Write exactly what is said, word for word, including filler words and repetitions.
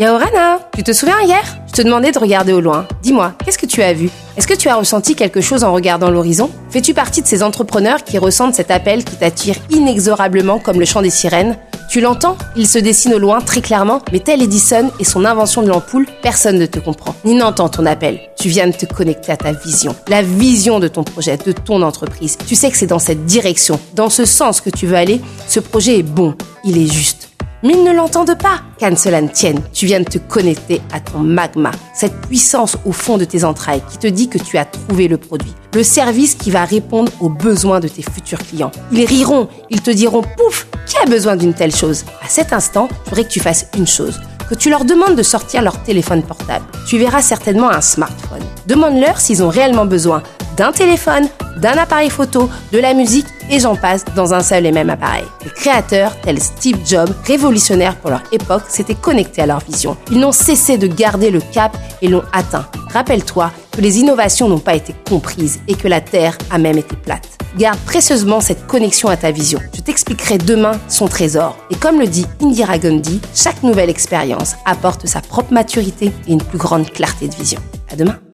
Yaorana, tu te souviens hier? Je te demandais de regarder au loin. Dis-moi, qu'est-ce que tu as vu? Est-ce que tu as ressenti quelque chose en regardant l'horizon? Fais-tu partie de ces entrepreneurs qui ressentent cet appel qui t'attire inexorablement comme le chant des sirènes? Tu l'entends? Il se dessine au loin très clairement, mais tel Edison et son invention de l'ampoule, personne ne te comprend, ni n'entend ton appel. Tu viens de te connecter à ta vision, la vision de ton projet, de ton entreprise. Tu sais que c'est dans cette direction, dans ce sens que tu veux aller. Ce projet est bon, il est juste. Mais ils ne l'entendent pas, qu'à cela ne tienne. Tu viens de te connecter à ton magma, cette puissance au fond de tes entrailles qui te dit que tu as trouvé le produit, le service qui va répondre aux besoins de tes futurs clients. Ils riront, ils te diront « Pouf, qui a besoin d'une telle chose ?» À cet instant, je voudrais que tu fasses une chose, que tu leur demandes de sortir leur téléphone portable. Tu verras certainement un smartphone. Demande-leur s'ils ont réellement besoin d'un téléphone, d'un appareil photo, de la musique et j'en passe dans un seul et même appareil. Les créateurs, tels Steve Jobs, révolutionnaires pour leur époque, s'étaient connectés à leur vision. Ils n'ont cessé de garder le cap et l'ont atteint. Rappelle-toi que les innovations n'ont pas été comprises et que la Terre a même été plate. Garde précieusement cette connexion à ta vision. Je t'expliquerai demain son trésor. Et comme le dit Indira Gandhi, chaque nouvelle expérience apporte sa propre maturité et une plus grande clarté de vision. À demain.